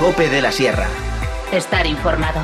COPE de la Sierra. Estar informado.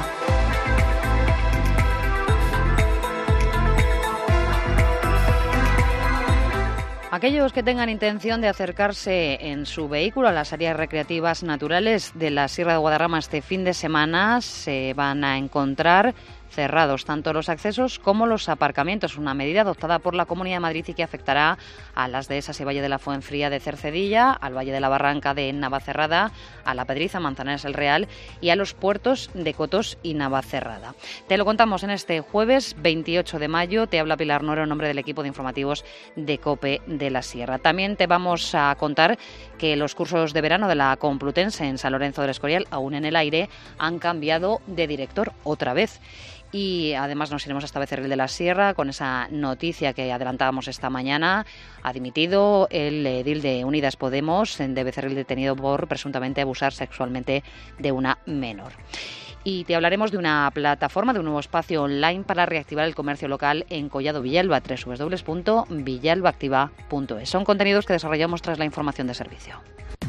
Aquellos que tengan intención de acercarse en su vehículo a las áreas recreativas naturales de la Sierra de Guadarrama este fin de semana se van a encontrar cerrados tanto los accesos como los aparcamientos, una medida adoptada por la Comunidad de Madrid y que afectará a las dehesas y Valle de la Fuenfría de Cercedilla, al Valle de la Barranca de Navacerrada, a La Pedriza, Manzanares el Real y a los puertos de Cotos y Navacerrada. Te lo contamos en este jueves 28 de mayo. Te habla Pilar Noro en nombre del equipo de informativos de COPE de la Sierra. También te vamos a contar que los cursos de verano de la Complutense en San Lorenzo del Escorial, aún en el aire, han cambiado de director otra vez. Y además nos iremos hasta Becerril de la Sierra con esa noticia que adelantábamos esta mañana. Ha dimitido el edil de Unidas Podemos de Becerril, detenido por presuntamente abusar sexualmente de una menor. Y te hablaremos de una plataforma, de un nuevo espacio online para reactivar el comercio local en Collado Villalba, www.villalbaactiva.es. Son contenidos que desarrollamos tras la información de servicio.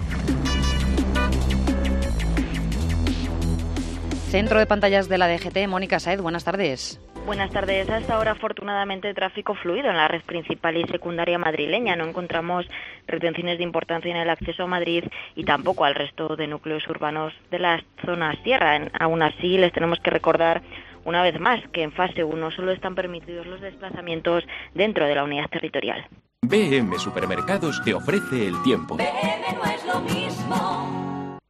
Centro de pantallas de la DGT, Mónica Saez, buenas tardes. Buenas tardes. A esta hora, afortunadamente, tráfico fluido en la red principal y secundaria madrileña. No encontramos retenciones de importancia en el acceso a Madrid y tampoco al resto de núcleos urbanos de la zona sierra. Aún así, les tenemos que recordar una vez más que en fase 1 solo están permitidos los desplazamientos dentro de la unidad territorial. BM Supermercados te ofrece el tiempo. BM no es lo mismo.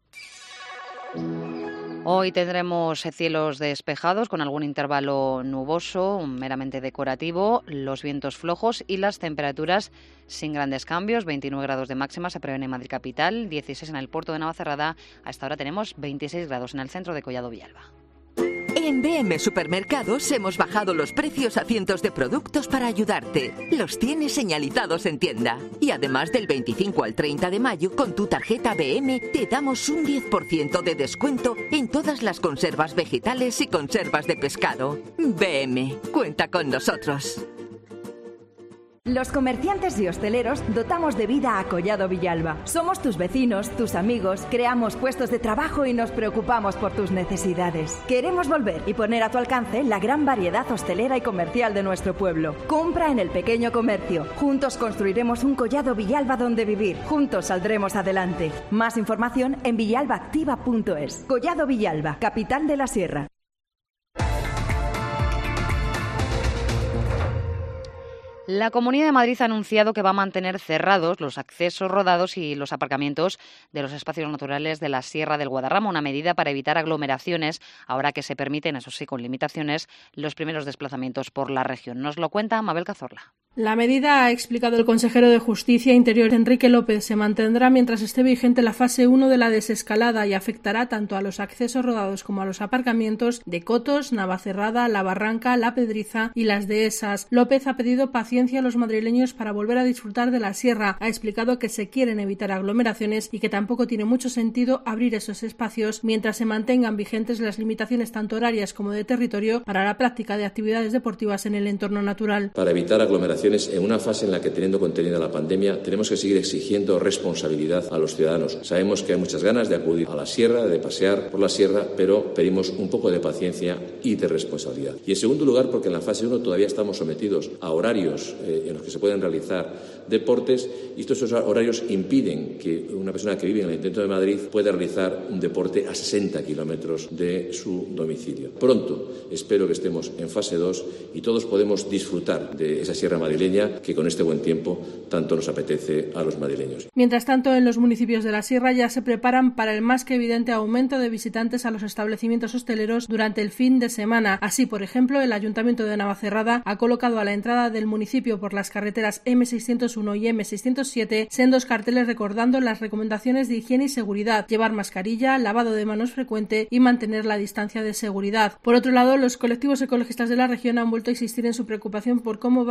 Hoy tendremos cielos despejados con algún intervalo nuboso, meramente decorativo, los vientos flojos y las temperaturas sin grandes cambios. 29 grados de máxima se prevén en Madrid capital, 16 en el puerto de Navacerrada. A esta hora tenemos 26 grados en el centro de Collado Villalba. En BM Supermercados hemos bajado los precios a cientos de productos para ayudarte. Los tienes señalizados en tienda. Y además del 25 al 30 de mayo, con tu tarjeta BM, te damos un 10% de descuento en todas las conservas vegetales y conservas de pescado. BM, cuenta con nosotros. Los comerciantes y hosteleros dotamos de vida a Collado Villalba. Somos tus vecinos, tus amigos, creamos puestos de trabajo y nos preocupamos por tus necesidades. Queremos volver y poner a tu alcance la gran variedad hostelera y comercial de nuestro pueblo. Compra en el pequeño comercio. Juntos construiremos un Collado Villalba donde vivir. Juntos saldremos adelante. Más información en villalbaactiva.es. Collado Villalba, capital de la Sierra. La Comunidad de Madrid ha anunciado que va a mantener cerrados los accesos rodados y los aparcamientos de los espacios naturales de la Sierra del Guadarrama, una medida para evitar aglomeraciones, ahora que se permiten, eso sí, con limitaciones, los primeros desplazamientos por la región. Nos lo cuenta Mabel Cazorla. La medida, ha explicado el consejero de Justicia e Interior, Enrique López, se mantendrá mientras esté vigente la fase 1 de la desescalada y afectará tanto a los accesos rodados como a los aparcamientos de Cotos, Navacerrada, La Barranca, La Pedriza y las dehesas. López ha pedido paciencia a los madrileños para volver a disfrutar de la sierra. Ha explicado que se quieren evitar aglomeraciones y que tampoco tiene mucho sentido abrir esos espacios mientras se mantengan vigentes las limitaciones tanto horarias como de territorio para la práctica de actividades deportivas en el entorno natural. Para evitar aglomeraciones en una fase en la que, teniendo contenida la pandemia, tenemos que seguir exigiendo responsabilidad a los ciudadanos. Sabemos que hay muchas ganas de acudir a la sierra, de pasear por la sierra, pero pedimos un poco de paciencia y de responsabilidad. Y en segundo lugar, porque en la fase 1 todavía estamos sometidos a horarios en los que se pueden realizar deportes, y estos horarios impiden que una persona que vive en el Ayuntamiento de Madrid pueda realizar un deporte a 60 kilómetros de su domicilio. Pronto espero que estemos en fase 2 y todos podemos disfrutar de esa sierra madrileña que con este buen tiempo tanto nos apetece a los madrileños. Mientras tanto, en los municipios de la sierra ya se preparan para el más que evidente aumento de visitantes a los establecimientos hosteleros durante el fin de semana. Así, por ejemplo, el Ayuntamiento de Navacerrada ha colocado a la entrada del municipio por las carreteras M601 y M607 sendos carteles recordando las recomendaciones de higiene y seguridad: llevar mascarilla, lavado de manos frecuente y mantener la distancia de seguridad. Por otro lado, los colectivos ecologistas de la región han vuelto a insistir en su preocupación por cómo va a afectar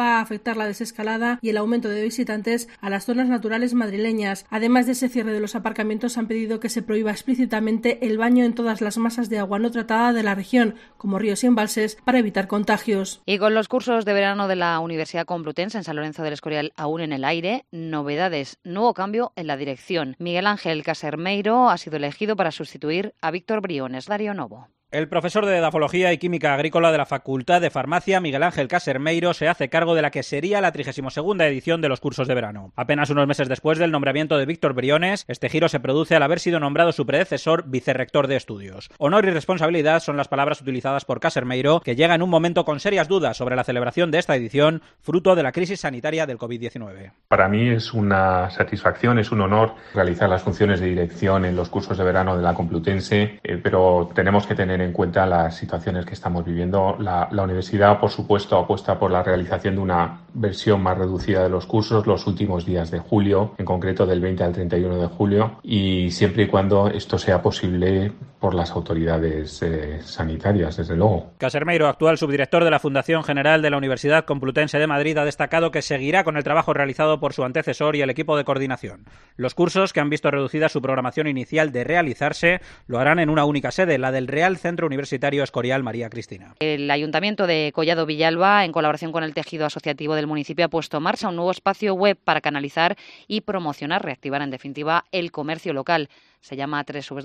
afectar la desescalada y el aumento de visitantes a las zonas naturales madrileñas. Además de ese cierre de los aparcamientos, han pedido que se prohíba explícitamente el baño en todas las masas de agua no tratada de la región, como ríos y embalses, para evitar contagios. Y con los cursos de verano de la Universidad Complutense en San Lorenzo del Escorial aún en el aire, novedades, nuevo cambio en la dirección. Miguel Ángel Casermeiro ha sido elegido para sustituir a Víctor Briones. Darío Novo. El profesor de Edafología y Química Agrícola de la Facultad de Farmacia, Miguel Ángel Casermeiro, se hace cargo de la que sería la 32ª edición de los cursos de verano. Apenas unos meses después del nombramiento de Víctor Briones, este giro se produce al haber sido nombrado su predecesor vicerrector de estudios. Honor y responsabilidad son las palabras utilizadas por Casermeiro, que llega en un momento con serias dudas sobre la celebración de esta edición, fruto de la crisis sanitaria del COVID-19. Para mí es una satisfacción, es un honor realizar las funciones de dirección en los cursos de verano de la Complutense, pero tenemos que tener en cuenta las situaciones que estamos viviendo. La universidad, por supuesto, apuesta por la realización de una versión más reducida de los cursos los últimos días de julio, en concreto del 20 al 31 de julio, y siempre y cuando esto sea posible por las autoridades sanitarias, desde luego. Casermeiro, actual subdirector de la Fundación General de la Universidad Complutense de Madrid, ha destacado que seguirá con el trabajo realizado por su antecesor y el equipo de coordinación. Los cursos, que han visto reducida su programación inicial de realizarse, lo harán en una única sede, la del Real Centro Universitario Escorial María Cristina. El Ayuntamiento de Collado Villalba, en colaboración con el tejido asociativo del municipio, ha puesto en marcha un nuevo espacio web para canalizar y promocionar, reactivar en definitiva el comercio local. Se llama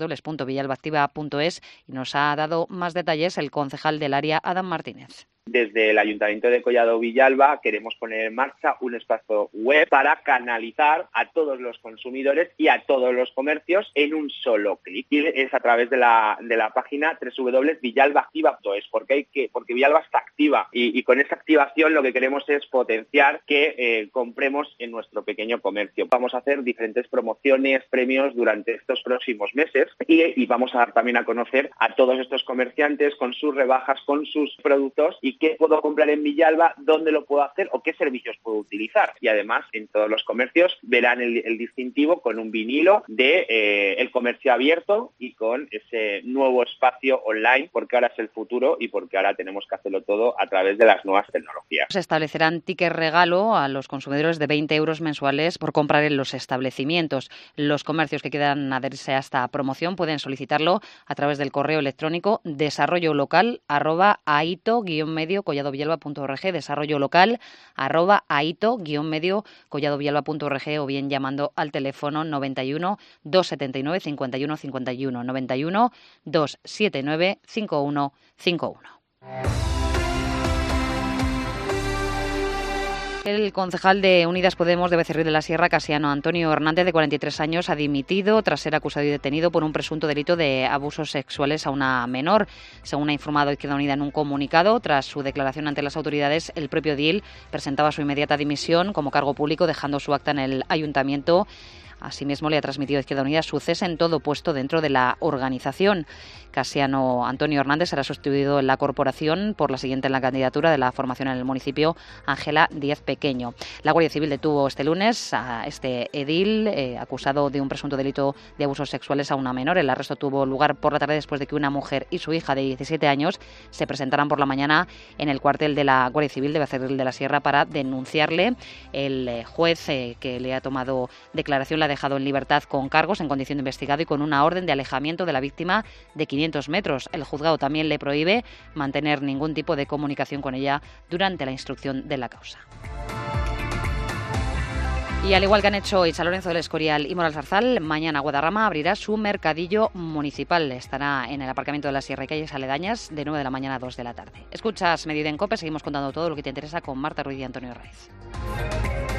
www.villalbaactiva.es y nos ha dado más detalles el concejal del área, Adam Martínez. Desde el Ayuntamiento de Collado Villalba queremos poner en marcha un espacio web para canalizar a todos los consumidores y a todos los comercios en un solo clic. Y es a través de la página www.villalbaactiva.es, porque Villalba está activa y con esa activación lo que queremos es potenciar que compremos en nuestro pequeño comercio. Vamos a hacer diferentes promociones, premios durante estos próximos meses y vamos a dar también a conocer a todos estos comerciantes con sus rebajas, con sus productos y qué puedo comprar en Villalba, dónde lo puedo hacer o qué servicios puedo utilizar. Y además, en todos los comercios verán el distintivo con un vinilo de el comercio abierto y con ese nuevo espacio online, porque ahora es el futuro y porque ahora tenemos que hacerlo todo a través de las nuevas tecnologías. Se establecerán tickets regalo a los consumidores de 20 euros mensuales por comprar en los establecimientos. Los comercios que quieran adherirse a esta promoción pueden solicitarlo a través del correo electrónico desarrollolocal@aito-medio colladovillalba.org, desarrollolocal@aito-medio colladovillalba.org o bien llamando al teléfono 91 279 51 51 91 279 51 51. El concejal de Unidas Podemos de Becerril de la Sierra, Casiano Antonio Hernández, de 43 años, ha dimitido tras ser acusado y detenido por un presunto delito de abusos sexuales a una menor. Según ha informado Izquierda Unida en un comunicado, tras su declaración ante las autoridades, el propio edil presentaba su inmediata dimisión como cargo público, dejando su acta en el ayuntamiento. Asimismo, le ha transmitido a Izquierda Unida su cese en todo puesto dentro de la organización. Casiano Antonio Hernández será sustituido en la corporación por la siguiente en la candidatura de la formación en el municipio, Ángela Díaz Pequeño. La Guardia Civil detuvo este lunes a este edil acusado de un presunto delito de abusos sexuales a una menor. El arresto tuvo lugar por la tarde después de que una mujer y su hija de 17 años se presentaran por la mañana en el cuartel de la Guardia Civil de Becerril de la Sierra para denunciarle. El juez que le ha tomado declaración la ha dejado en libertad con cargos en condición de investigado y con una orden de alejamiento de la víctima de 500 metros. El juzgado también le prohíbe mantener ningún tipo de comunicación con ella durante la instrucción de la causa. Y al igual que han hecho hoy San Lorenzo del Escorial y Moralzarzal, mañana Guadarrama abrirá su mercadillo municipal. Estará en el aparcamiento de la Sierra y calles aledañas de 9 de la mañana a 2 de la tarde. Escuchas Mediodía en COPE, seguimos contando todo lo que te interesa con Marta Ruiz y Antonio Raiz.